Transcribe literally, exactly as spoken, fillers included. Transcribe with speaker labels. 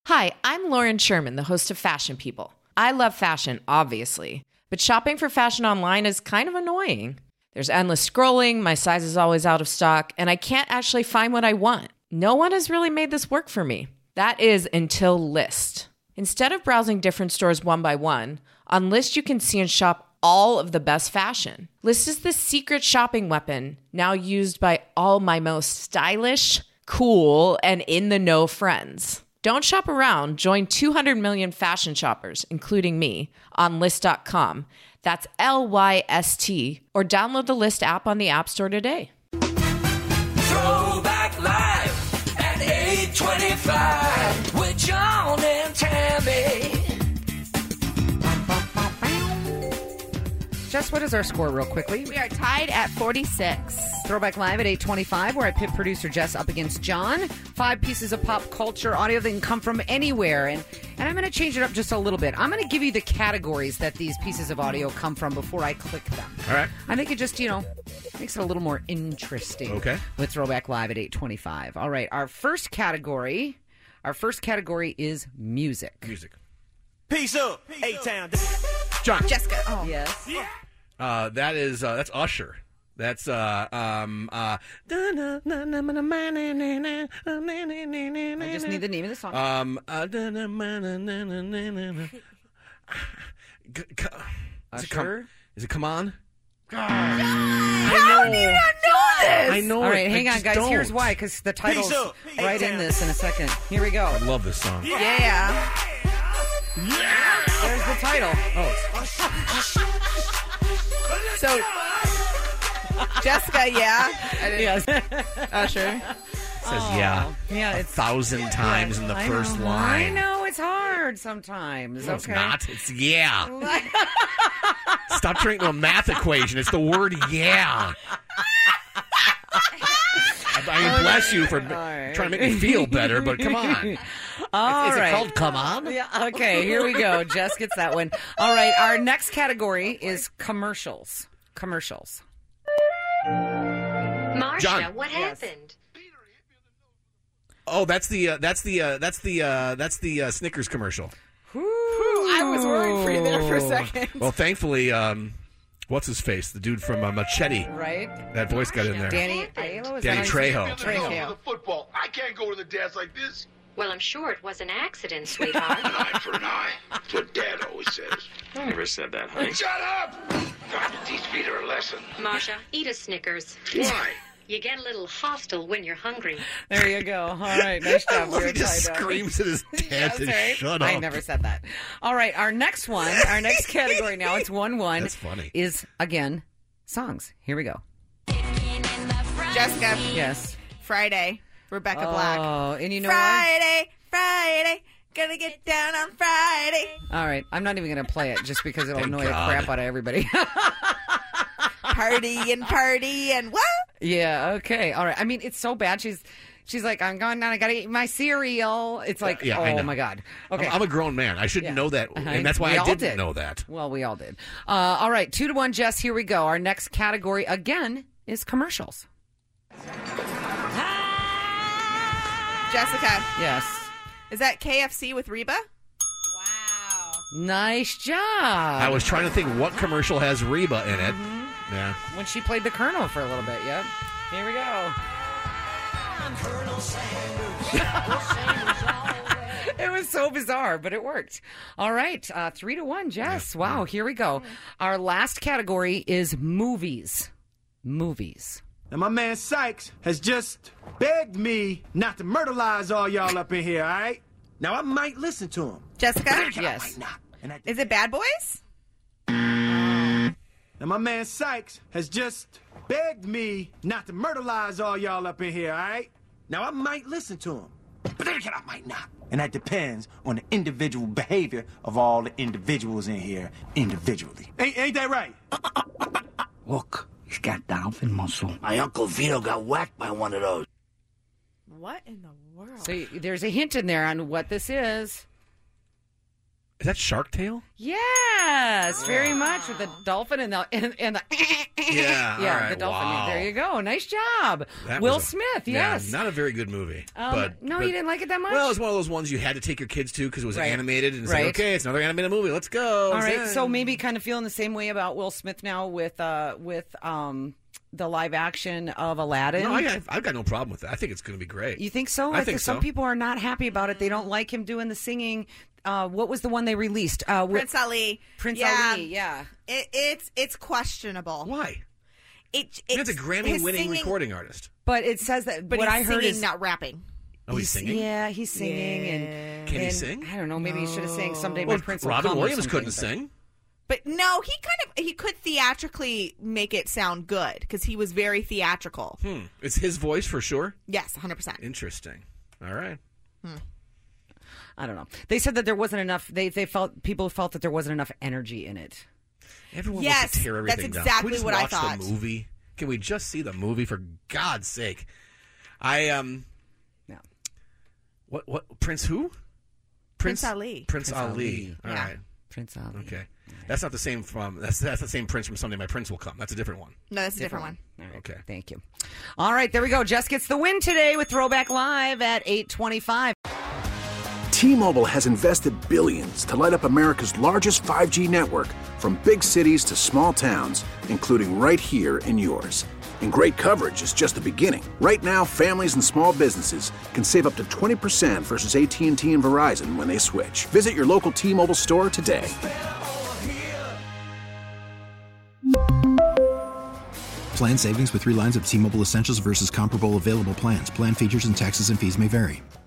Speaker 1: Hi, I'm Lauren Sherman, the host of Fashion People. I love fashion, obviously, but shopping for fashion online is kind of annoying. There's endless scrolling, my size is always out of stock, and I can't actually find what I want. No one has really made this work for me. That is until Lyst. Instead of browsing different stores one by one, on Lyst you can see and shop all of the best fashion. Lyst is the secret shopping weapon, now used by all my most stylish, cool, and in-the-know friends. Don't shop around. Join two hundred million fashion shoppers, including me, on Lyst dot com. That's L Y S T. Or download the Lyst app on the App Store today.
Speaker 2: Throwback Live at eight twenty-five with John and Tammy.
Speaker 3: Jess, what is our score real quickly?
Speaker 4: We are tied at forty-six.
Speaker 3: Throwback Live at eight twenty-five, where I pit producer Jess up against John. Five pieces of pop culture audio that can come from anywhere. And, and I'm going to change it up just a little bit. I'm going to give you the categories that these pieces of audio come from before I click them.
Speaker 5: All right.
Speaker 3: I think it just, you know, makes it a little more interesting.
Speaker 5: Okay.
Speaker 3: With Throwback Live at eight twenty-five. All right. Our first category, our first category is music.
Speaker 5: Music.
Speaker 6: Peace up, A-Town.
Speaker 5: John.
Speaker 4: Jessica. Oh.
Speaker 3: Yes.
Speaker 5: Uh, that is, uh, that's Usher. That's, uh, um, uh, I
Speaker 3: I just need the name of the song.
Speaker 5: Um, uh, is it come,
Speaker 3: Usher?
Speaker 5: is it Come On?
Speaker 4: How do you not know this?
Speaker 5: I know
Speaker 3: All
Speaker 5: it.
Speaker 3: right, hang
Speaker 5: I
Speaker 3: on,
Speaker 5: just
Speaker 3: guys.
Speaker 5: don't.
Speaker 3: Here's why, because the title's
Speaker 6: Peace up.
Speaker 3: right in
Speaker 6: A-Town.
Speaker 3: this in a second. Here we go.
Speaker 5: I love this song.
Speaker 4: Yeah.
Speaker 3: There's the title. Oh,
Speaker 4: So, Jessica, yeah.
Speaker 3: yes.
Speaker 4: Usher.
Speaker 5: It says, yeah,
Speaker 3: Yeah,
Speaker 5: a
Speaker 3: it's
Speaker 5: thousand times in the
Speaker 3: I
Speaker 5: first
Speaker 3: know,
Speaker 5: line.
Speaker 3: I know it's hard sometimes.
Speaker 5: No, it's
Speaker 3: okay.
Speaker 5: not. It's yeah. Stop trying to a math equation. It's the word yeah. I mean, bless you for
Speaker 3: right.
Speaker 5: trying to make me feel better, but come on.
Speaker 3: All
Speaker 5: is
Speaker 3: right.
Speaker 5: it called Come On?
Speaker 3: Yeah. Okay. Here we go. Jess gets that one. All right. Our next category is commercials. Commercials.
Speaker 7: Marcia,
Speaker 5: John.
Speaker 7: what
Speaker 3: Yes.
Speaker 7: happened?
Speaker 5: Oh, that's the uh, that's the uh, that's the uh, that's the uh, Snickers commercial.
Speaker 4: I was worried for you there for a second.
Speaker 5: Well, thankfully, um, what's his face? The dude from uh, Machete.
Speaker 3: Right.
Speaker 5: That voice got in there.
Speaker 3: Danny Aiello? Is
Speaker 5: Danny
Speaker 3: that
Speaker 5: Trejo.
Speaker 3: Trejo.
Speaker 8: The football. I can't go to the dance like this.
Speaker 7: Well, I'm sure it was an accident, sweetheart.
Speaker 8: An eye for an eye. That's what Dad always says.
Speaker 6: I never said that, honey.
Speaker 8: Shut up! Got to teach Peter a lesson.
Speaker 7: Marcia, eat a Snickers.
Speaker 8: Why?
Speaker 7: You get a little hostile when you're hungry.
Speaker 3: There you go. All right. Nice job.
Speaker 5: He
Speaker 3: We're
Speaker 5: just
Speaker 3: tied up.
Speaker 5: screams at his dad
Speaker 3: That's
Speaker 5: to
Speaker 3: right.
Speaker 5: shut up.
Speaker 3: I never said that. All right, our next one, our next category now, it's one one.
Speaker 5: That's funny.
Speaker 3: Is, again, songs. Here we go.
Speaker 4: Jessica.
Speaker 3: Yes.
Speaker 4: Friday. Rebecca Black.
Speaker 3: Oh, and you know what?
Speaker 4: Friday, Friday. Gonna get down on Friday.
Speaker 3: All right, I'm not even going to play it just because it'll
Speaker 5: Thank
Speaker 3: annoy
Speaker 5: God.
Speaker 3: the crap out of everybody.
Speaker 4: Party and party and what?
Speaker 3: Yeah, okay. All right. I mean, it's so bad. She's she's like, I'm going down. I got to eat my cereal. It's like,
Speaker 5: Yeah, I
Speaker 3: oh,
Speaker 5: know.
Speaker 3: my God. Okay.
Speaker 5: I'm, I'm a grown man. I should
Speaker 3: Yeah.
Speaker 5: know that,
Speaker 3: Uh-huh.
Speaker 5: and that's why
Speaker 3: We
Speaker 5: I
Speaker 3: all
Speaker 5: didn't
Speaker 3: did.
Speaker 5: know that.
Speaker 3: Well, we all did. Uh, all right, two to one, Jess. Here we go. Our next category, again, is commercials.
Speaker 4: Jessica.
Speaker 3: Yes.
Speaker 4: Is that K F C with Reba?
Speaker 3: Nice job.
Speaker 5: I was trying to think what commercial has Reba in it.
Speaker 3: Mm-hmm.
Speaker 5: Yeah.
Speaker 3: When she played the Colonel for a little bit, yep. Here we go. It was so bizarre, but it worked. All right, uh, three to one, Jess.
Speaker 5: Yeah.
Speaker 3: Wow, here we go. Our last category is movies. Movies.
Speaker 6: And my man Sykes has just begged me not to murderize all y'all up in here, all right? Now, I might listen to him.
Speaker 4: Jessica?
Speaker 3: Yes.
Speaker 6: I might not. And I,
Speaker 4: Is it Bad Boys?
Speaker 6: and my man Sykes has just begged me not to murderize all y'all up in here, all right? Now, I might listen to him. But then again, I might not. And that depends on the individual behavior of all the individuals in here individually. Ain't, ain't that right?
Speaker 9: Look, he's got dolphin muscle. My Uncle Vito got whacked by one of those.
Speaker 4: What in the world?
Speaker 3: So y- there's a hint in there on what this is.
Speaker 5: Is that Shark Tale?
Speaker 3: Yes, very much with the dolphin and the and, and the
Speaker 5: Yeah,
Speaker 3: yeah,
Speaker 5: all right,
Speaker 3: the dolphin.
Speaker 5: wow.
Speaker 3: There you go. Nice job,
Speaker 5: That
Speaker 3: Will
Speaker 5: was a-
Speaker 3: Smith.
Speaker 5: yeah,
Speaker 3: Yes.
Speaker 5: not a very good movie.
Speaker 3: Um,
Speaker 5: but
Speaker 3: no,
Speaker 5: but-
Speaker 3: you didn't like it that much.
Speaker 5: Well, it was one of those ones you had to take your kids to because it was
Speaker 3: Right.
Speaker 5: animated, and it's
Speaker 3: Right.
Speaker 5: like, okay, it's another animated movie. Let's go.
Speaker 3: All right,
Speaker 5: Yeah.
Speaker 3: so maybe kind of feeling the same way about Will Smith now with uh with um the live action of Aladdin.
Speaker 5: No, I got, I've got no problem with that. I think it's going to be great.
Speaker 3: You think so?
Speaker 5: I
Speaker 3: Like,
Speaker 5: think
Speaker 3: some
Speaker 5: so.
Speaker 3: people are not happy about it. They don't like him doing the singing. Uh, what was the one they released? Uh, with-
Speaker 4: Prince Ali.
Speaker 3: Prince
Speaker 4: yeah.
Speaker 3: Ali, yeah.
Speaker 4: It, it's it's questionable.
Speaker 5: Why?
Speaker 4: It,
Speaker 5: He's
Speaker 4: it's
Speaker 5: a Grammy-winning
Speaker 4: his singing-
Speaker 5: recording artist.
Speaker 3: But it says that
Speaker 4: But
Speaker 3: what
Speaker 4: he's
Speaker 3: I heard
Speaker 4: singing,
Speaker 3: is
Speaker 4: not rapping.
Speaker 5: Oh, he's singing?
Speaker 3: Yeah, he's singing, and
Speaker 5: Can he
Speaker 3: and
Speaker 5: sing?
Speaker 3: I don't know. Maybe he should have sang "Someday
Speaker 5: Well,
Speaker 3: My Prince Will
Speaker 5: Robin
Speaker 3: Come" or
Speaker 5: Williams
Speaker 3: something,
Speaker 5: couldn't
Speaker 3: but-
Speaker 5: sing.
Speaker 4: But no, he kind of he could theatrically make it sound good because he was very theatrical.
Speaker 5: Hmm. It's his voice for sure?
Speaker 4: Yes, one hundred percent.
Speaker 5: Interesting. All right.
Speaker 4: Hmm.
Speaker 3: I don't know. They said that there wasn't enough. They they felt people felt that there wasn't enough energy in it.
Speaker 5: Everyone
Speaker 4: Yes,
Speaker 5: wants to tear
Speaker 4: that's
Speaker 5: everything down.
Speaker 4: exactly
Speaker 5: Can we just
Speaker 4: what I
Speaker 5: watch
Speaker 4: thought.
Speaker 5: the movie? Can we just see the movie for God's sake? I um.
Speaker 3: Yeah.
Speaker 5: What what Prince who?
Speaker 4: Prince Ali.
Speaker 5: Prince,
Speaker 3: Prince
Speaker 5: Ali.
Speaker 3: Ali.
Speaker 5: All
Speaker 4: Yeah.
Speaker 5: right.
Speaker 3: Prince Ali.
Speaker 5: Okay. That's not the same from that's that's the same Prince from Someday My Prince Will Come. That's a different one.
Speaker 4: No, that's a different, one.
Speaker 3: All right.
Speaker 5: Okay.
Speaker 3: Thank you. All right, there we go. Jess gets the win today with Throwback Live at eight twenty-five.
Speaker 10: T-Mobile has invested billions to light up America's largest five G network, from big cities to small towns, including right here in yours. And great coverage is just the beginning. Right now, families and small businesses can save up to twenty percent versus A T and T and Verizon when they switch. Visit your local T-Mobile store today.
Speaker 11: Plan savings with three lines of T-Mobile Essentials versus comparable available plans. Plan features and taxes and fees may vary.